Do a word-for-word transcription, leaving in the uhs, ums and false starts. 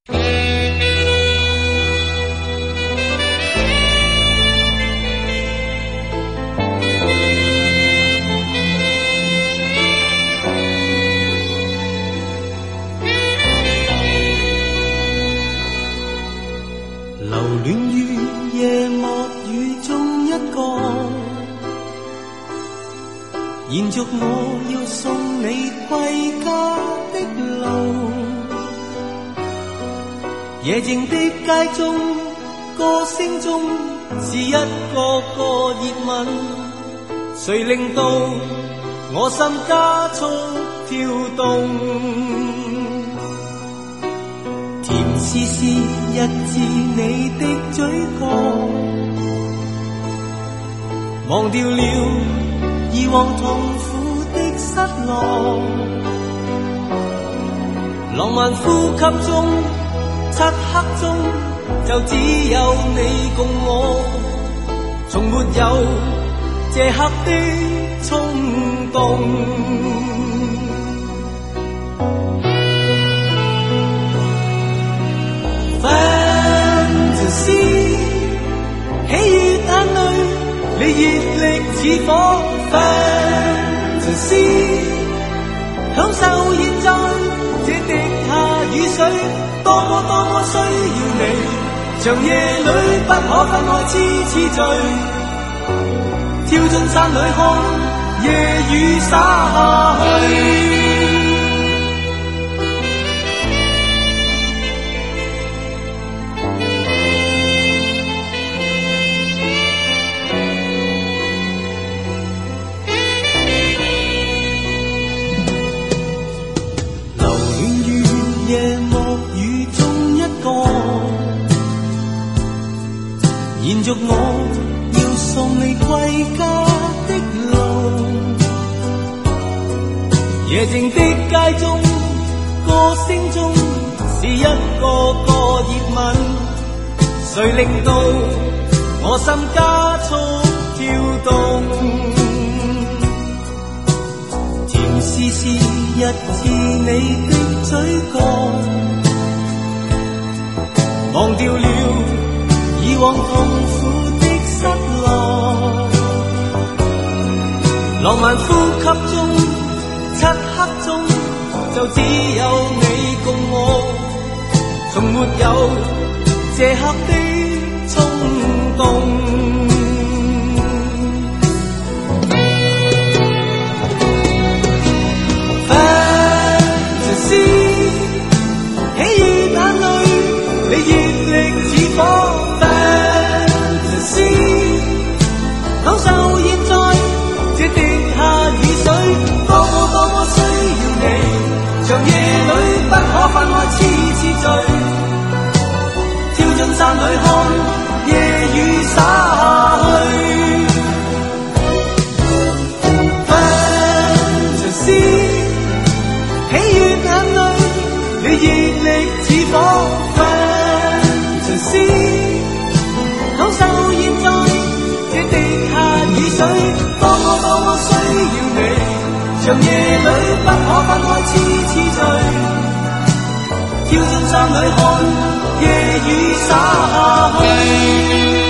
留恋于夜幕雨中一个，延续我要送你归家的路。夜静的街中，歌声中是一个个热吻，谁令到我心加速跳动？甜丝丝一至你的嘴角，忘掉了以往痛苦的失落。浪漫呼吸中，漆黑中就只有你共我，从没有这刻的冲动。Fantasy， 喜悦眼泪，你热力似火。Fantasy， 享受现在这滴下雨水，多么多么需要你，长夜里不可分开，痴痴醉，跳进山里看夜雨洒下去。夜幕雨中一个，延续我要送你归家的路。夜静的街中，歌聲中是一個個熱吻，誰令到我心加速跳動？甜絲絲一次你的嘴角，忘掉了以往痛苦的失落。浪漫呼吸中，漆黑中就只有你共我，從沒有這刻的衝動。享受現在這滴下雨水，多麼多麼需要你，長夜裏不可分開，痴痴醉，跳進山裏看夜雨灑下去。Fantasy， 喜悦眼淚，你熱力似火。Fantasy， 享受現在這滴雨水，多麼多麼需要你，長夜裏不可分開，痴痴醉，跳進山裏看夜雨灑下去。